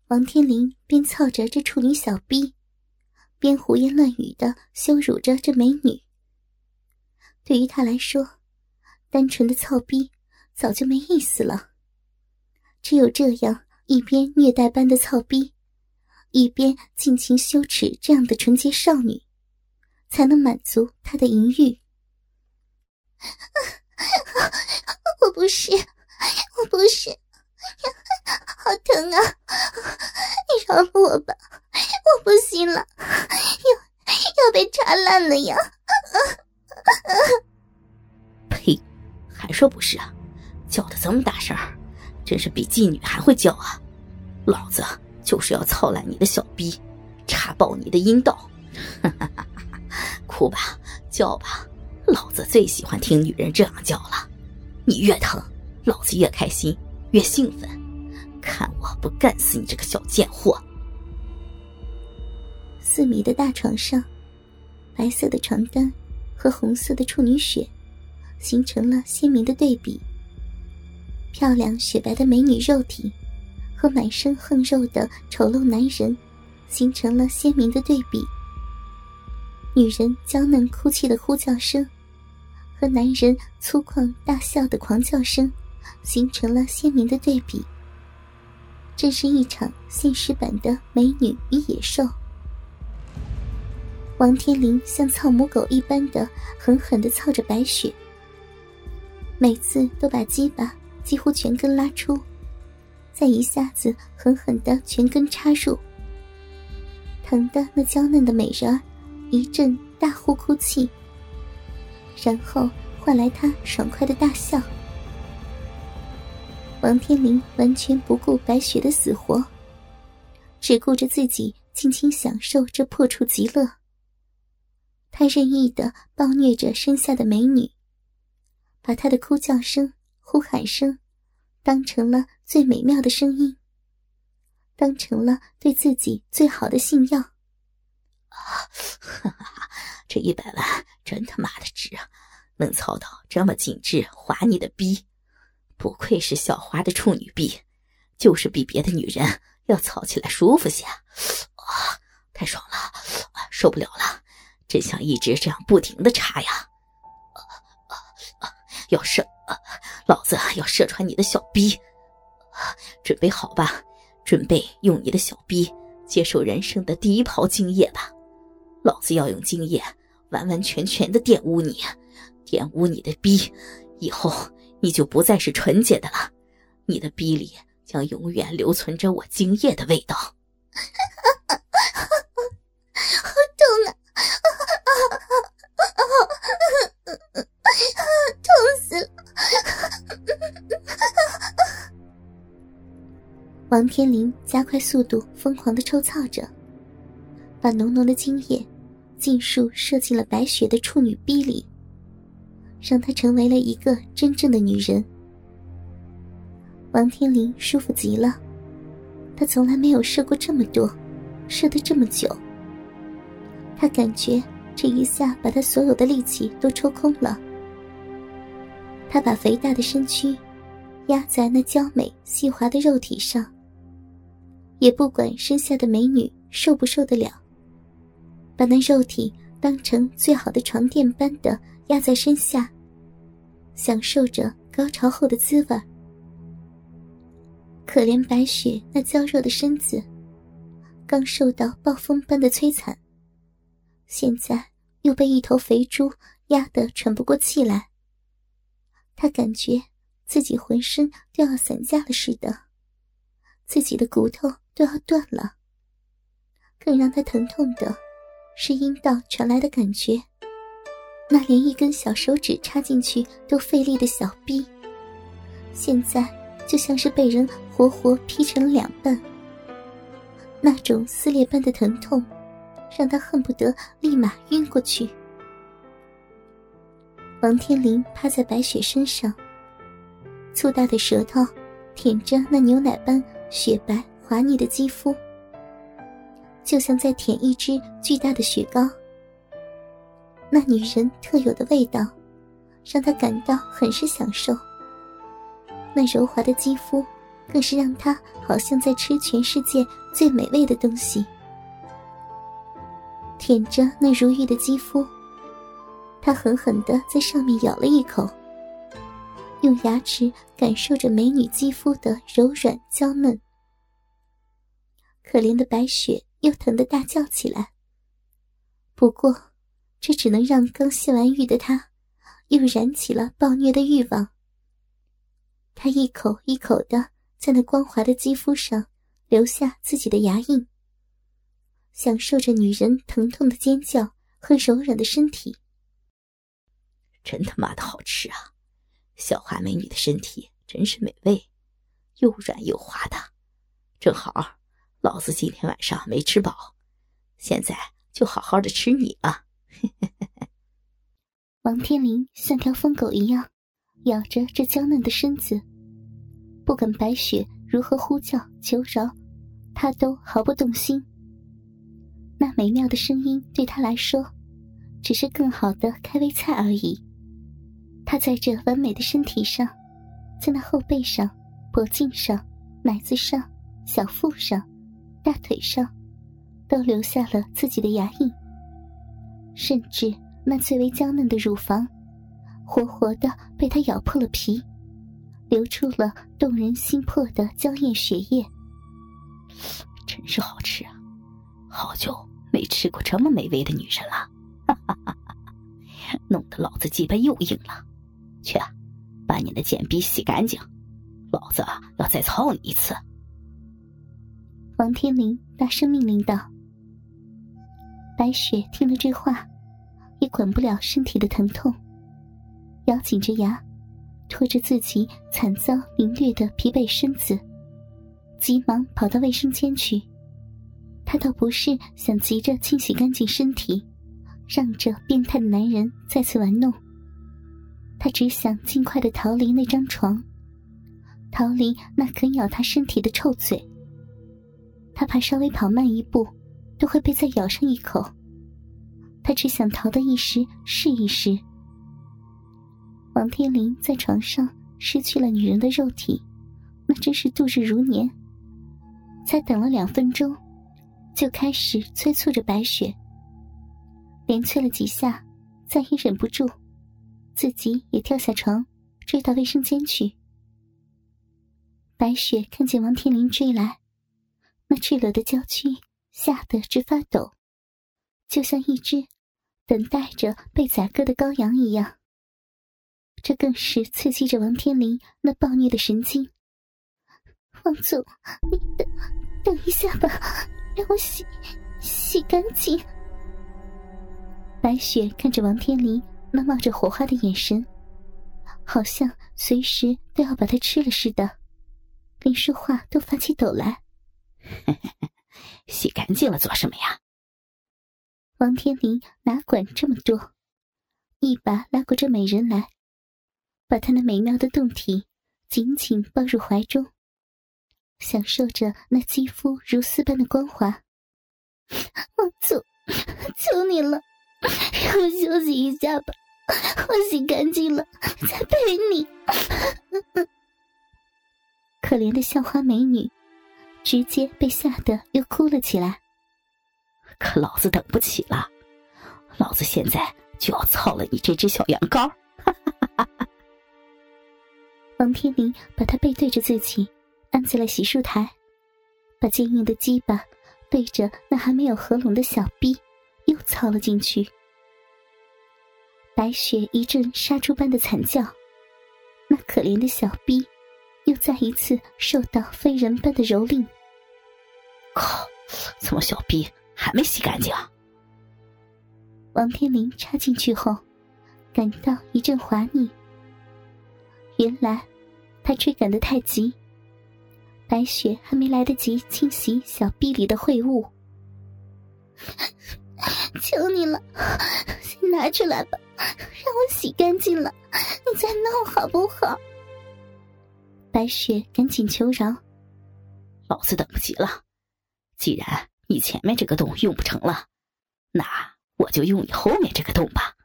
王天林边操着这处女小逼，边胡言乱语地羞辱着这美女。对于他来说，单纯的操逼早就没意思了，只有这样一边虐待般的操逼，一边尽情羞耻这样的纯洁少女，才能满足他的淫欲。我不是，好疼啊！你饶了我吧，我不行了，要被插烂了呀！ 呸，还说不是啊，叫得这么大声，真是比妓女还会叫啊！老子就是要操烂你的小逼，插爆你的阴道！哭吧，叫吧，老子最喜欢听女人这样叫了。你越疼，老子越开心，越兴奋。看我不干死你这个小贱货 ！4米的大床上，白色的床单和红色的处女血形成了鲜明的对比。漂亮雪白的美女肉体和满身横肉的丑陋男人形成了鲜明的对比。女人娇嫩哭泣的呼叫声和男人粗犷大笑的狂叫声形成了鲜明的对比。这是一场现实版的美女与野兽。王天林像操母狗一般的狠狠地操着白雪，每次都把鸡巴几乎全根拉出，再一下子狠狠地全根插入，疼得那娇嫩的美人儿一阵大呼哭泣，然后换来她爽快的大笑。王天林完全不顾白雪的死活，只顾着自己尽情享受这破处极乐。他任意地暴虐着身下的美女，把她的哭叫声、呼喊声当成了最美妙的声音，当成了对自己最好的信药。 这100万真他妈的值啊！能操到这么紧致滑腻的逼，不愧是小花的处女逼，就是比别的女人要操起来舒服些。太爽了，受不了了，真想一直这样不停地插呀！要射，老子要射穿你的小逼！准备好吧，准备用你的小逼接受人生的第一泡精液吧！老子要用精液完完全全的玷污你，玷污你的逼，以后你就不再是纯洁的了，你的逼里将永远留存着我精液的味道。 好痛啊！痛死了！王天林加快速度，疯狂地抽操着，把浓浓的精液尽数射进了白雪的处女逼里，让她成为了一个真正的女人。王天林舒服极了，他从来没有射过这么多，射得这么久。他感觉这一下把他所有的力气都抽空了。他把肥大的身躯压在那娇美细滑的肉体上，也不管身下的美女受不受得了，把那肉体当成最好的床垫般的压在身下，享受着高潮后的滋味。可怜白雪那娇弱的身子刚受到暴风般的摧残，现在又被一头肥猪压得喘不过气来。他感觉自己浑身都要散架了似的，自己的骨头都要断了。更让他疼痛的是阴道传来的感觉，那连一根小手指插进去都费力的小逼，现在就像是被人活活劈成了2半。那种撕裂般的疼痛让他恨不得立马晕过去。王天林趴在白雪身上，粗大的舌头舔着那牛奶般雪白滑腻的肌肤，就像在舔一只巨大的雪糕。那女人特有的味道让他感到很是享受。那柔滑的肌肤更是让他好像在吃全世界最美味的东西。舔着那如玉的肌肤，他狠狠地在上面咬了一口，用牙齿感受着美女肌肤的柔软娇嫩。可怜的白雪又疼得大叫起来，不过这只能让刚泄完欲的他又燃起了暴虐的欲望。他一口一口地在那光滑的肌肤上留下自己的牙印，享受着女人疼痛的尖叫和柔软的身体。 真他妈的好吃啊！小花美女的身体真是美味，又软又滑的，正好老子今天晚上没吃饱，现在就好好的吃你了。 王天林像条疯狗一样咬着这娇嫩的身子，不管白雪如何呼叫求饶，他都毫不动心。那美妙的声音对他来说只是更好的开胃菜而已。他在这完美的身体上，在那后背上、脖颈上、奶子上、小腹上、大腿上都留下了自己的牙印，甚至那最为娇嫩的乳房活活的被他咬破了皮，流出了动人心魄的娇艳血液。 真是好吃啊，好久没吃过这么美味的女人了。弄得老子鸡巴又硬了，去把你的贱逼洗干净，老子要再操你一次。 王天林大声命令道。白雪听了这话，也管不了身体的疼痛，咬紧着牙，拖着自己惨遭凌虐的疲惫身子，急忙跑到卫生间去。他倒不是想急着清洗干净身体，让这变态的男人再次玩弄，他只想尽快地逃离那张床，逃离那啃咬他身体的臭嘴。他怕稍微跑慢一步都会被再咬上一口，他只想逃得一时是一时。王天林在床上失去了女人的肉体，那真是度日如年。才等了2分钟，就开始催促着白雪，连催了几下，再也忍不住，自己也跳下床，追到卫生间去。白雪看见王天林追来，那赤裸的娇躯吓得直发抖，就像一只等待着被宰割的羔羊一样。这更是刺激着王天林那暴虐的神经。王总，你等一下吧，让我洗干净。白雪看着王天林那冒着火花的眼神，好像随时都要把他吃了似的，连说话都发起抖来。 洗干净了做什么呀？ 王天林哪管这么多，一把拉过这美人来，把她那美妙的胴体紧紧抱入怀中，享受着那肌肤如丝般的光滑。王总，求你了，让我休息一下吧，我洗干净了再陪你。可怜的校花美女直接被吓得又哭了起来。 可老子等不起了，老子现在就要操了你这只小羊羔。 王天林把她背对着自己按在了洗漱台，把坚硬的鸡巴对着那还没有合拢的小臂又操了进去。白雪一阵杀猪般的惨叫，那可怜的小臂又再一次受到非人般的蹂躏。 靠，怎么小臂还没洗干净啊？ 王天林插进去后感到一阵滑腻，原来他追赶得太急，白雪还没来得及清洗小臂里的秽物。求你了，先拿出来吧，让我洗干净了你再弄好不好？白雪赶紧求饶。 老子等不及了，既然你前面这个洞用不成了，那我就用你后面这个洞吧。